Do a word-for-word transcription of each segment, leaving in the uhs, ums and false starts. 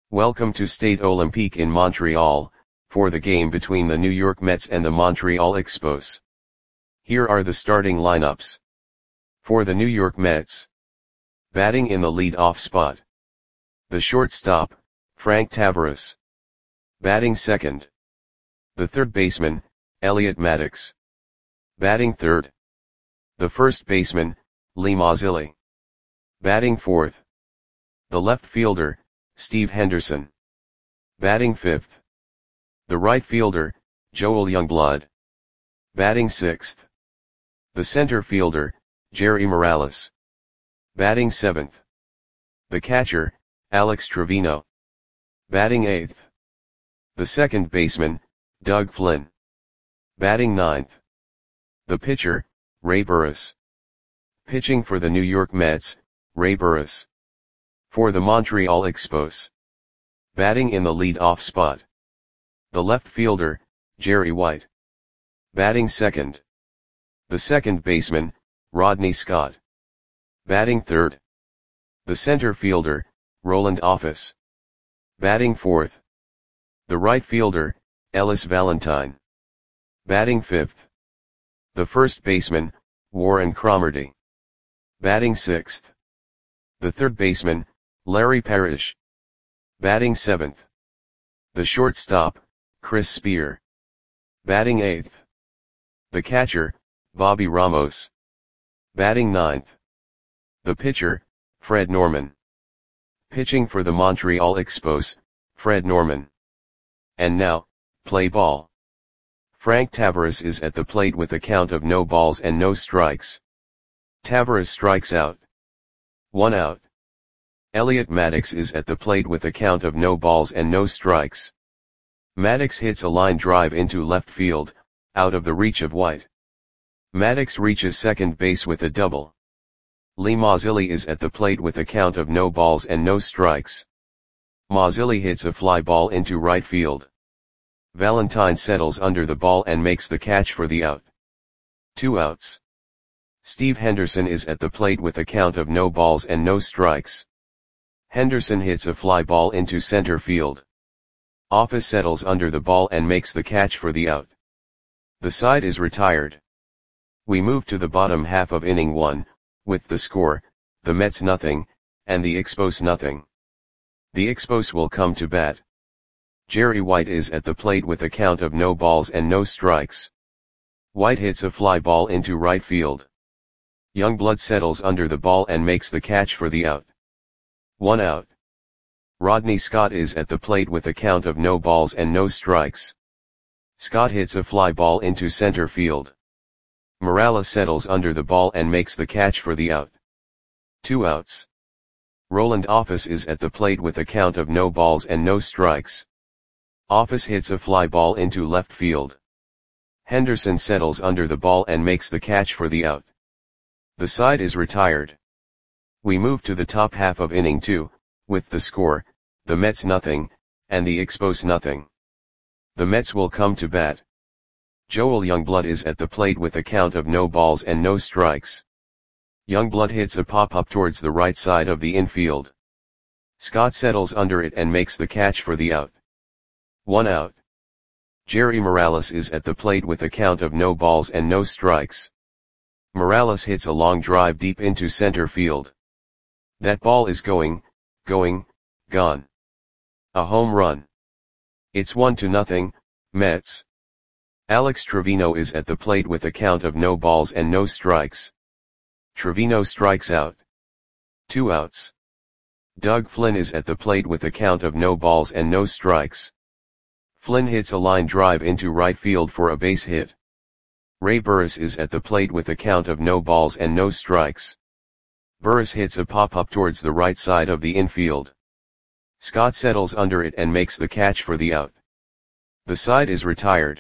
Welcome to Stade Olympique in Montreal, for the game between the New York Mets and the Montreal Expos. Here are the starting lineups. For the New York Mets. Batting in the lead-off spot. The shortstop, Frank Taveras. Batting second. The third baseman, Elliot Maddox. Batting third. The first baseman, Lee Mazzilli. Batting fourth. The left fielder, Steve Henderson. Batting fifth. The right fielder, Joel Youngblood. Batting sixth. The center fielder, Jerry Morales. Batting seventh. The catcher, Alex Trevino. Batting eighth. The second baseman, Doug Flynn. Batting ninth. The pitcher, Ray Burris. Pitching for the New York Mets, Ray Burris. For the Montreal Expos. Batting in the lead-off spot. The left fielder, Jerry White. Batting second. The second baseman, Rodney Scott. Batting third. The center fielder, Roland Office. Batting fourth. The right fielder, Ellis Valentine. Batting fifth. The first baseman, Warren Cromartie. Batting sixth. The third baseman, Larry Parrish. Batting seventh. The shortstop, Chris Spear. Batting eighth. The catcher, Bobby Ramos. Batting ninth. The pitcher, Fred Norman. Pitching for the Montreal Expos, Fred Norman. And now, play ball. Frank Taveras is at the plate with a count of no balls and no strikes. Taveras strikes out. One out. Elliot Maddox is at the plate with a count of no balls and no strikes. Maddox hits a line drive into left field, out of the reach of White. Maddox reaches second base with a double. Lee Mazzilli is at the plate with a count of no balls and no strikes. Mazzilli hits a fly ball into right field. Valentine settles under the ball and makes the catch for the out. Two outs. Steve Henderson is at the plate with a count of no balls and no strikes. Henderson hits a fly ball into center field. Office settles under the ball and makes the catch for the out. The side is retired. We move to the bottom half of inning one, with the score, the Mets nothing, and the Expos nothing. The Expos will come to bat. Jerry White is at the plate with a count of no balls and no strikes. White hits a fly ball into right field. Youngblood settles under the ball and makes the catch for the out. One out. Rodney Scott is at the plate with a count of no balls and no strikes. Scott hits a fly ball into center field. Morales settles under the ball and makes the catch for the out. Two outs. Roland Office is at the plate with a count of no balls and no strikes. Office hits a fly ball into left field. Henderson settles under the ball and makes the catch for the out. The side is retired. We move to the top half of inning two, with the score, the Mets nothing, and the Expos nothing. The Mets will come to bat. Joel Youngblood is at the plate with a count of no balls and no strikes. Youngblood hits a pop-up towards the right side of the infield. Scott settles under it and makes the catch for the out. One out. Jerry Morales is at the plate with a count of no balls and no strikes. Morales hits a long drive deep into center field. That ball is going, going, gone. A home run. It's one to nothing, Mets. Alex Trevino is at the plate with a count of no balls and no strikes. Trevino strikes out. Two outs. Doug Flynn is at the plate with a count of no balls and no strikes. Flynn hits a line drive into right field for a base hit. Ray Burris is at the plate with a count of no balls and no strikes. Burris hits a pop-up towards the right side of the infield. Scott settles under it and makes the catch for the out. The side is retired.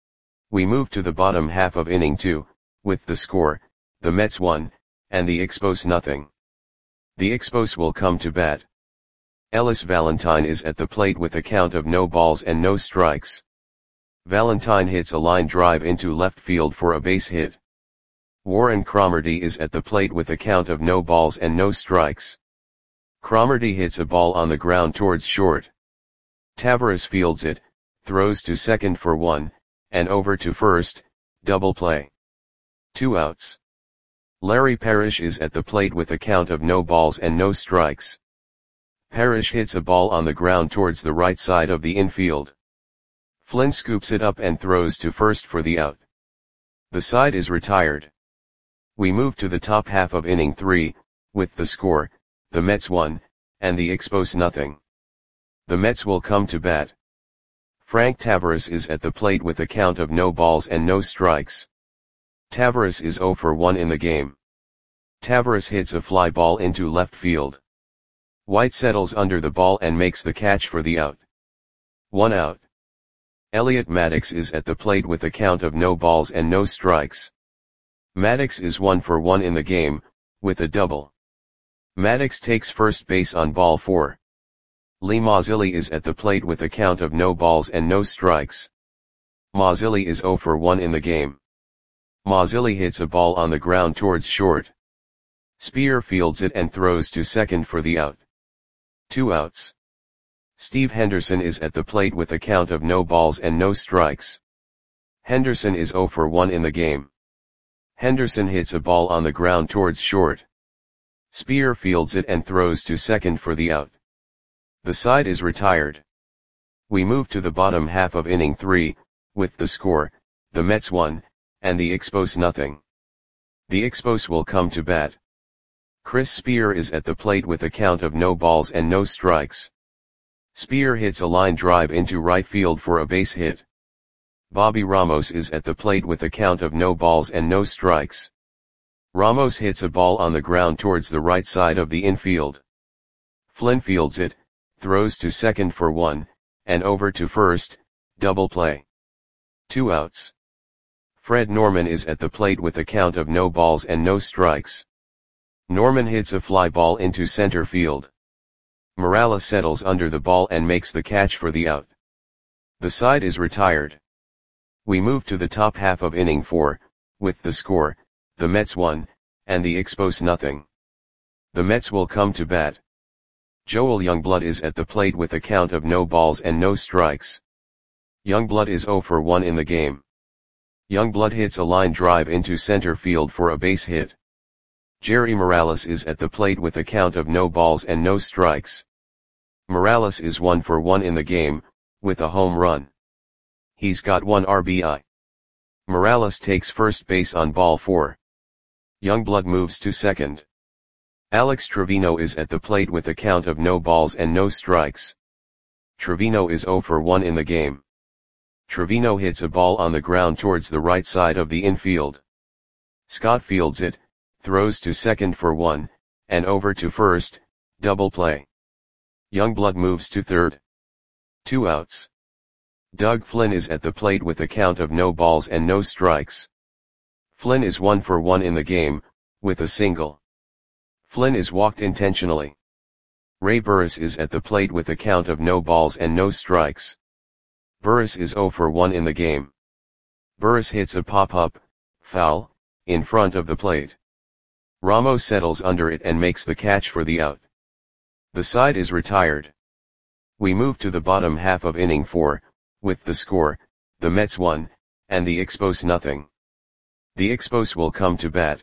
We move to the bottom half of inning two, with the score, the Mets one, and the Expos nothing. The Expos will come to bat. Ellis Valentine is at the plate with a count of no balls and no strikes. Valentine hits a line drive into left field for a base hit. Warren Cromartie is at the plate with a count of no balls and no strikes. Cromartie hits a ball on the ground towards short. Tavares fields it, throws to second for one, and over to first, double play. Two outs. Larry Parrish is at the plate with a count of no balls and no strikes. Parrish hits a ball on the ground towards the right side of the infield. Flynn scoops it up and throws to first for the out. The side is retired. We move to the top half of inning three, with the score, the Mets one, and the Expos nothing. The Mets will come to bat. Frank Tavares is at the plate with a count of no balls and no strikes. Tavares is oh for one in the game. Tavares hits a fly ball into left field. White settles under the ball and makes the catch for the out. One out. Elliot Maddox is at the plate with a count of no balls and no strikes. Maddox is one for one in the game, with a double. Maddox takes first base on ball four. Lee Mazzilli is at the plate with a count of no balls and no strikes. Mazzilli is oh for one in the game. Mazzilli hits a ball on the ground towards short. Spear fields it and throws to second for the out. Two outs. Steve Henderson is at the plate with a count of no balls and no strikes. Henderson is oh for one in the game. Henderson hits a ball on the ground towards short. Spear fields it and throws to second for the out. The side is retired. We move to the bottom half of inning three, with the score, the Mets one, and the Expos nothing. The Expos will come to bat. Chris Spear is at the plate with a count of no balls and no strikes. Spear hits a line drive into right field for a base hit. Bobby Ramos is at the plate with a count of no balls and no strikes. Ramos hits a ball on the ground towards the right side of the infield. Flynn fields it, throws to second for one, and over to first, double play. Two outs. Fred Norman is at the plate with a count of no balls and no strikes. Norman hits a fly ball into center field. Morales settles under the ball and makes the catch for the out. The side is retired. We move to the top half of inning four, with the score, the Mets one, and the Expos nothing. The Mets will come to bat. Joel Youngblood is at the plate with a count of no balls and no strikes. Youngblood is oh for one in the game. Youngblood hits a line drive into center field for a base hit. Jerry Morales is at the plate with a count of no balls and no strikes. Morales is one for one in the game, with a home run. He's got one R B I. Morales takes first base on ball four. Youngblood moves to second. Alex Trevino is at the plate with a count of no balls and no strikes. Trevino is oh for one in the game. Trevino hits a ball on the ground towards the right side of the infield. Scott fields it, throws to second for one, and over to first, double play. Youngblood moves to third. Two outs. Doug Flynn is at the plate with a count of no balls and no strikes. Flynn is one for one in the game, with a single. Flynn is walked intentionally. Ray Burris is at the plate with a count of no balls and no strikes. Burris is oh for one in the game. Burris hits a pop-up, foul, in front of the plate. Ramos settles under it and makes the catch for the out. The side is retired. We move to the bottom half of inning four, with the score, the Mets one, and the Expos nothing. The Expos will come to bat.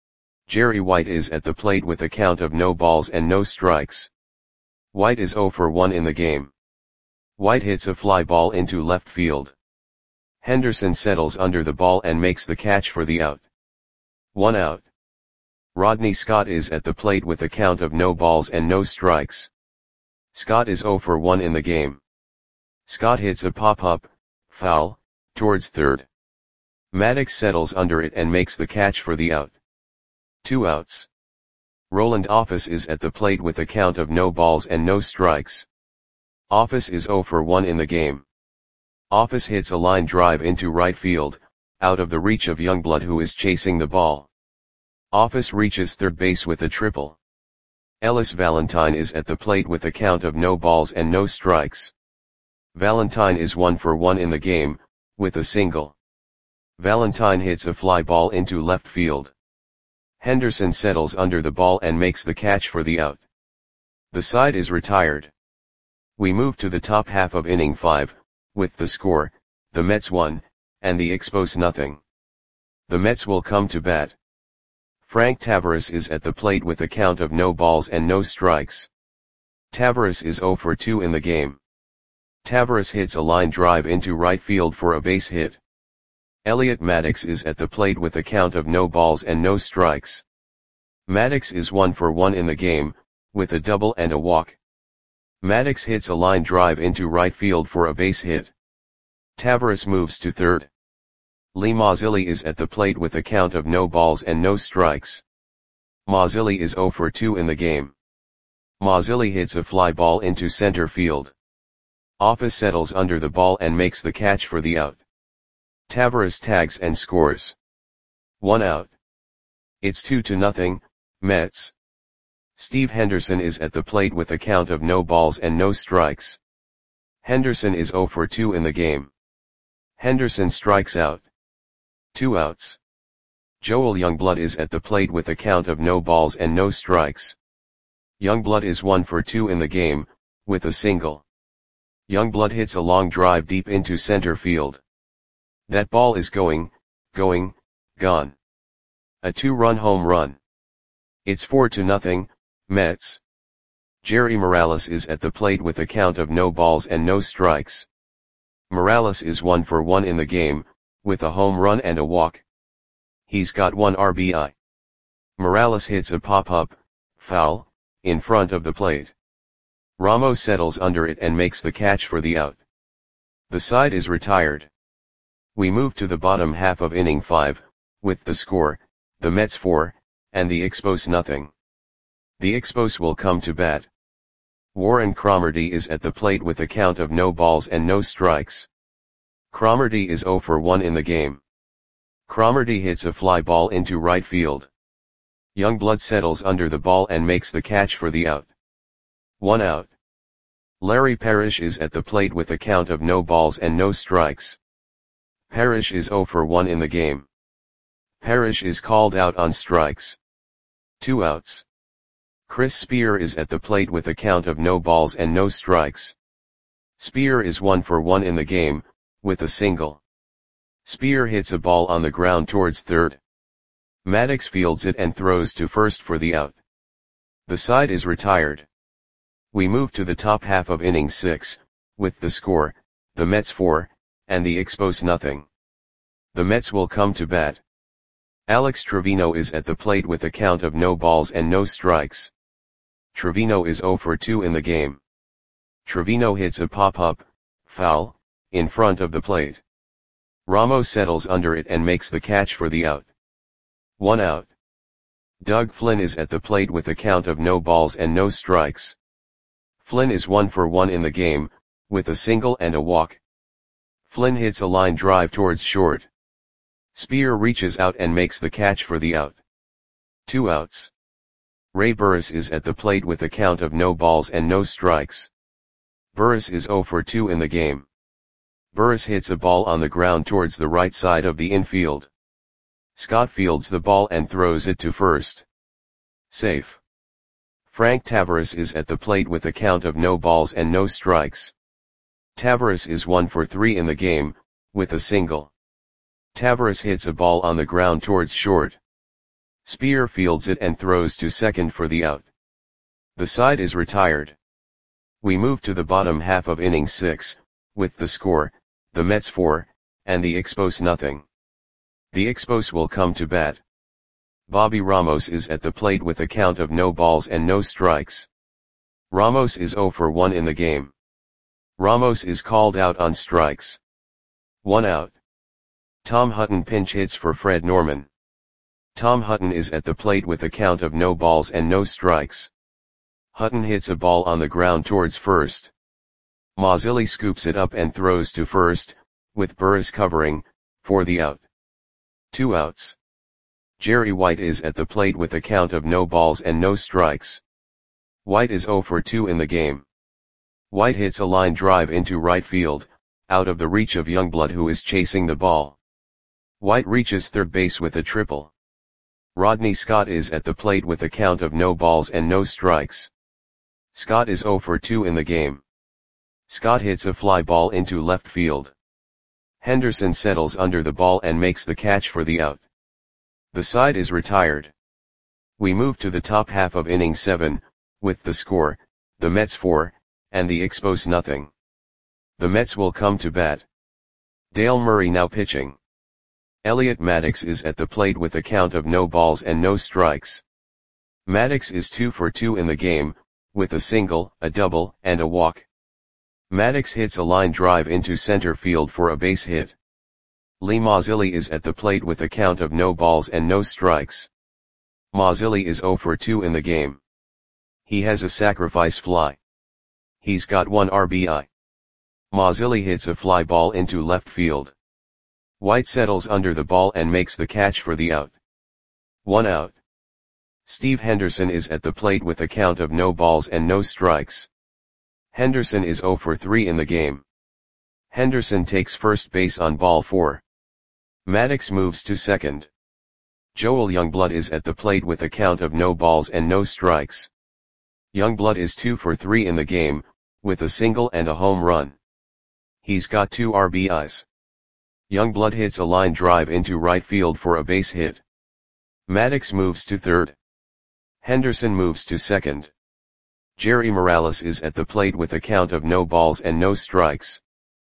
Jerry White is at the plate with a count of no balls and no strikes. White is oh for one in the game. White hits a fly ball into left field. Henderson settles under the ball and makes the catch for the out. One out. Rodney Scott is at the plate with a count of no balls and no strikes. Scott is oh for one in the game. Scott hits a pop-up, foul, towards third. Maddox settles under it and makes the catch for the out. Two outs. Roland Office is at the plate with a count of no balls and no strikes. Office is oh for one in the game. Office hits a line drive into right field, out of the reach of Youngblood who is chasing the ball. Office reaches third base with a triple. Ellis Valentine is at the plate with a count of no balls and no strikes. Valentine is one for one in the game, with a single. Valentine hits a fly ball into left field. Henderson settles under the ball and makes the catch for the out. The side is retired. We move to the top half of inning five, with the score, the Mets one, and the Expos nothing. The Mets will come to bat. Frank Taveras is at the plate with a count of no balls and no strikes. Taveras is zero for two in the game. Taveras hits a line drive into right field for a base hit. Elliot Maddox is at the plate with a count of no balls and no strikes. Maddox is one for one in the game, with a double and a walk. Maddox hits a line drive into right field for a base hit. Taveras moves to third. Lee Mazzilli is at the plate with a count of no balls and no strikes. Mazzilli is zero for two in the game. Mazzilli hits a fly ball into center field. Office settles under the ball and makes the catch for the out. Taveras tags and scores. One out. It's two to nothing, Mets. Steve Henderson is at the plate with a count of no balls and no strikes. Henderson is zero for two in the game. Henderson strikes out. Two outs. Joel Youngblood is at the plate with a count of no balls and no strikes. Youngblood is one for two in the game, with a single. Youngblood hits a long drive deep into center field. That ball is going, going, gone. A two-run home run. It's four to nothing, Mets. Jerry Morales is at the plate with a count of no balls and no strikes. Morales is one for one in the game, with a home run and a walk. He's got one R B I. Morales hits a pop-up, foul, in front of the plate. Ramos settles under it and makes the catch for the out. The side is retired. We move to the bottom half of inning five, with the score, the Mets four, and the Expos nothing. The Expos will come to bat. Warren Cromartie is at the plate with a count of no balls and no strikes. Cromartie is zero for one in the game. Cromartie hits a fly ball into right field. Youngblood settles under the ball and makes the catch for the out. One out. Larry Parrish is at the plate with a count of no balls and no strikes. Parrish is zero for one in the game. Parrish is called out on strikes. Two outs. Chris Spear is at the plate with a count of no balls and no strikes. Spear is one for one in the game, with a single. Spear hits a ball on the ground towards third. Maddox fields it and throws to first for the out. The side is retired. We move to the top half of inning six, with the score, the Mets four, and the Expos nothing. The Mets will come to bat. Alex Trevino is at the plate with a count of no balls and no strikes. Trevino is zero for two in the game. Trevino hits a pop-up, foul, in front of the plate. Ramos settles under it and makes the catch for the out. One out. Doug Flynn is at the plate with a count of no balls and no strikes. Flynn is one for one in the game, with a single and a walk. Flynn hits a line drive towards short. Spear reaches out and makes the catch for the out. Two outs. Ray Burris is at the plate with a count of no balls and no strikes. Burris is zero for two in the game. Burris hits a ball on the ground towards the right side of the infield. Scott fields the ball and throws it to first. Safe. Frank Taveras is at the plate with a count of no balls and no strikes. Taveras is one for three in the game, with a single. Taveras hits a ball on the ground towards short. Spear fields it and throws to second for the out. The side is retired. We move to the bottom half of inning six, with the score, the Mets four, and the Expos nothing. The Expos will come to bat. Bobby Ramos is at the plate with a count of no balls and no strikes. Ramos is zero for one in the game. Ramos is called out on strikes. One out. Tom Hutton pinch hits for Fred Norman. Tom Hutton is at the plate with a count of no balls and no strikes. Hutton hits a ball on the ground towards first. Mazzilli scoops it up and throws to first, with Burris covering, for the out. Two outs. Jerry White is at the plate with a count of no balls and no strikes. White is zero for two in the game. White hits a line drive into right field, out of the reach of Youngblood who is chasing the ball. White reaches third base with a triple. Rodney Scott is at the plate with a count of no balls and no strikes. Scott is zero for two in the game. Scott hits a fly ball into left field. Henderson settles under the ball and makes the catch for the out. The side is retired. We move to the top half of inning seven, with the score, the Mets four, and the Expos nothing. The Mets will come to bat. Dale Murray now pitching. Elliot Maddox is at the plate with a count of no balls and no strikes. Maddox is two for two in the game, with a single, a double, and a walk. Maddox hits a line drive into center field for a base hit. Lee Mazzilli is at the plate with a count of no balls and no strikes. Mazzilli is zero for two in the game. He has a sacrifice fly. He's got one R B I. Mazzilli hits a fly ball into left field. White settles under the ball and makes the catch for the out. One out. Steve Henderson is at the plate with a count of no balls and no strikes. Henderson is zero for three in the game. Henderson takes first base on ball four. Maddox moves to second. Joel Youngblood is at the plate with a count of no balls and no strikes. Youngblood is two for three in the game, with a single and a home run. He's got two R B Is. Youngblood hits a line drive into right field for a base hit. Maddox moves to third. Henderson moves to second. Jerry Morales is at the plate with a count of no balls and no strikes.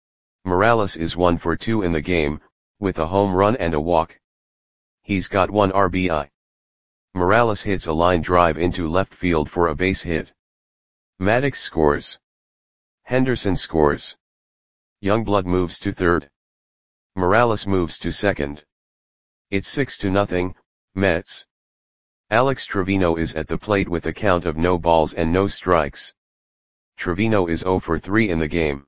Morales is one for two in the game, with a home run and a walk. He's got one R B I. Morales hits a line drive into left field for a base hit. Maddox scores. Henderson scores. Youngblood moves to third. Morales moves to second. It's six to nothing, Mets. Alex Trevino is at the plate with a count of no balls and no strikes. Trevino is zero for three in the game.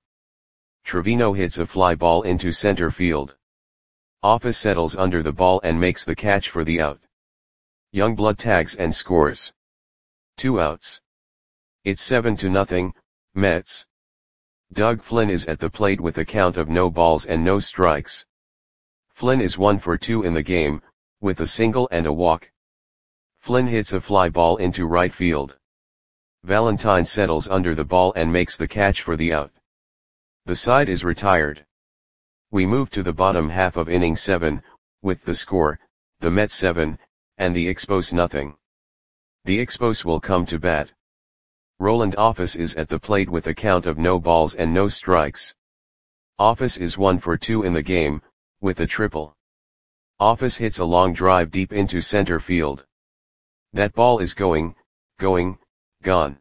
Trevino hits a fly ball into center field. Office settles under the ball and makes the catch for the out. Youngblood tags and scores. Two outs. It's seven to nothing, Mets. Doug Flynn is at the plate with a count of no balls and no strikes. Flynn is one for two in the game, with a single and a walk. Flynn hits a fly ball into right field. Valentine settles under the ball and makes the catch for the out. The side is retired. We move to the bottom half of inning seven, with the score, the Mets seven, and the Expos nothing. The Expos will come to bat. Roland Office is at the plate with a count of no balls and no strikes. Office is one for two in the game, with a triple. Office hits a long drive deep into center field. That ball is going, going, gone.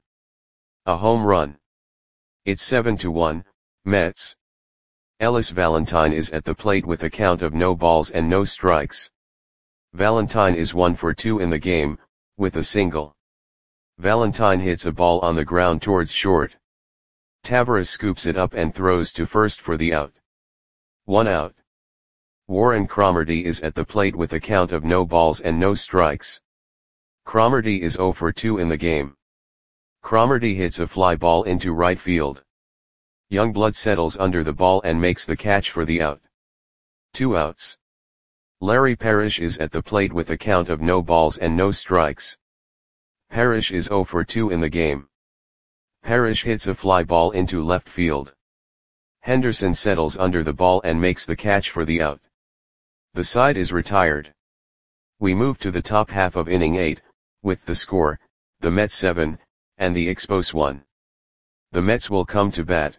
A home run. It's seven to one, Mets. Ellis Valentine is at the plate with a count of no balls and no strikes. Valentine is one for two in the game, with a single. Valentine hits a ball on the ground towards short. Tavares scoops it up and throws to first for the out. One out. Warren Cromartie is at the plate with a count of no balls and no strikes. Cromartie is zero for two in the game. Cromartie hits a fly ball into right field. Youngblood settles under the ball and makes the catch for the out. Two outs. Larry Parrish is at the plate with a count of no balls and no strikes. Parrish is zero for two in the game. Parrish hits a fly ball into left field. Henderson settles under the ball and makes the catch for the out. The side is retired. We move to the top half of inning eight, with the score, the Mets seven, and the Expos one. The Mets will come to bat.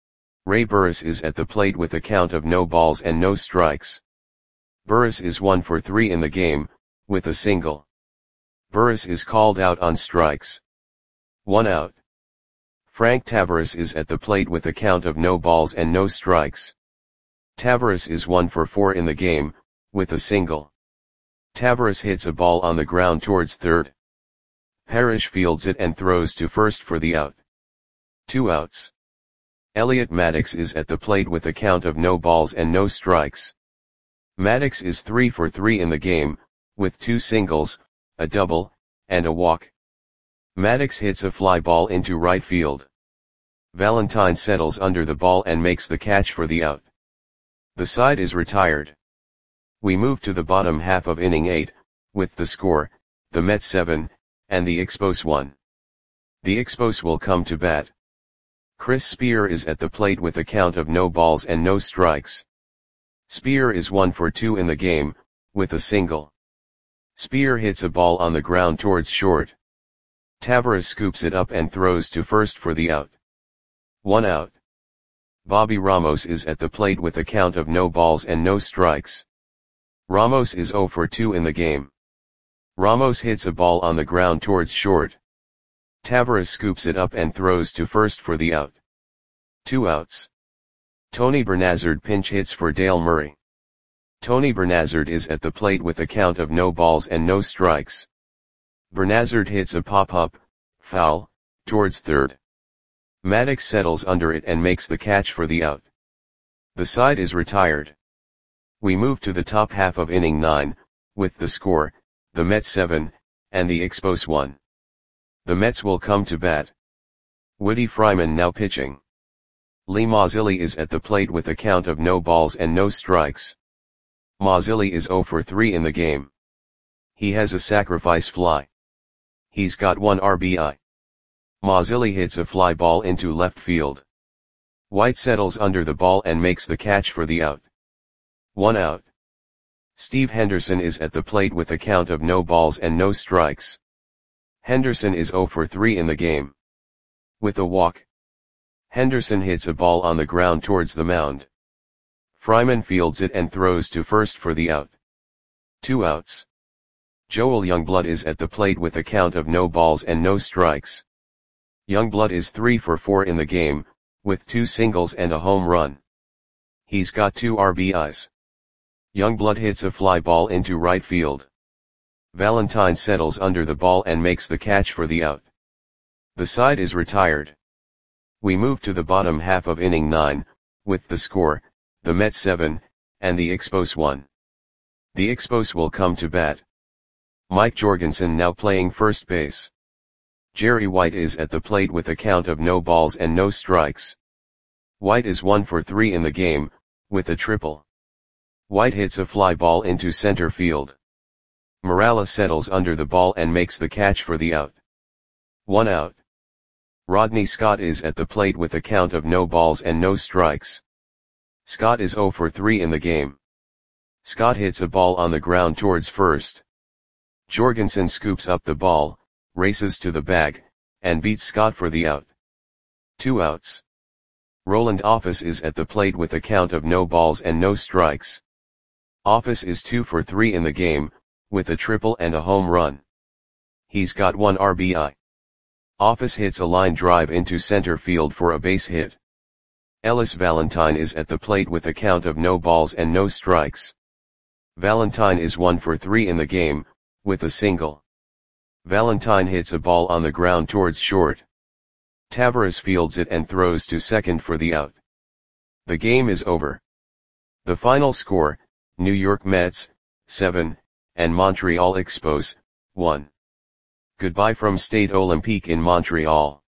Ray Burris is at the plate with a count of no balls and no strikes. Burris is one for three in the game, with a single. Burris is called out on strikes. One out. Frank Tavares is at the plate with a count of no balls and no strikes. Tavares is one for four in the game, with a single. Tavares hits a ball on the ground towards third. Parrish fields it and throws to first for the out. Two outs. Elliot Maddox is at the plate with a count of no balls and no strikes. Maddox is three for three in the game, with two singles, a double, and a walk. Maddox hits a fly ball into right field. Valentine settles under the ball and makes the catch for the out. The side is retired. We move to the bottom half of inning eight, with the score, the Mets seven, and the Expos one. The Expos will come to bat. Chris Spear is at the plate with a count of no balls and no strikes. Spear is one for two in the game, with a single. Spear hits a ball on the ground towards short. Tavares scoops it up and throws to first for the out. One out. Bobby Ramos is at the plate with a count of no balls and no strikes. Ramos is zero for two in the game. Ramos hits a ball on the ground towards short. Tavares scoops it up and throws to first for the out. Two outs. Tony Bernazard pinch hits for Dale Murray. Tony Bernazard is at the plate with a count of no balls and no strikes. Bernazard hits a pop-up, foul, towards third. Maddox settles under it and makes the catch for the out. The side is retired. We move to the top half of inning nine, with the score, the Mets seven, and the Expos one. The Mets will come to bat. Woody Fryman now pitching. Lee Mazzilli is at the plate with a count of no balls and no strikes. Mazzilli is zero for three in the game. He has a sacrifice fly. He's got one R B I. Mazzilli hits a fly ball into left field. White settles under the ball and makes the catch for the out. One out. Steve Henderson is at the plate with a count of no balls and no strikes. Henderson is zero for three in the game. With a walk. Henderson hits a ball on the ground towards the mound. Fryman fields it and throws to first for the out. Two outs. Joel Youngblood is at the plate with a count of no balls and no strikes. Youngblood is three for four in the game, with two singles and a home run. He's got two R B Is. Youngblood hits a fly ball into right field. Valentine settles under the ball and makes the catch for the out. The side is retired. We move to the bottom half of inning nine, with the score, the Mets seven, and the Expos one. The Expos will come to bat. Mike Jorgensen now playing first base. Jerry White is at the plate with a count of no balls and no strikes. White is one for three in the game, with a triple. White hits a fly ball into center field. Morales settles under the ball and makes the catch for the out. One out. Rodney Scott is at the plate with a count of no balls and no strikes. Scott is zero for three in the game. Scott hits a ball on the ground towards first. Jorgensen scoops up the ball, races to the bag, and beats Scott for the out. Two outs. Roland Office is at the plate with a count of no balls and no strikes. Office is two for three in the game, with a triple and a home run. He's got one R B I. Office hits a line drive into center field for a base hit. Ellis Valentine is at the plate with a count of no balls and no strikes. Valentine is one for three in the game, with a single. Valentine hits a ball on the ground towards short. Tavares fields it and throws to second for the out. The game is over. The final score, New York Mets, seven, and Montreal Expos, one. Goodbye from Stade Olympique in Montreal.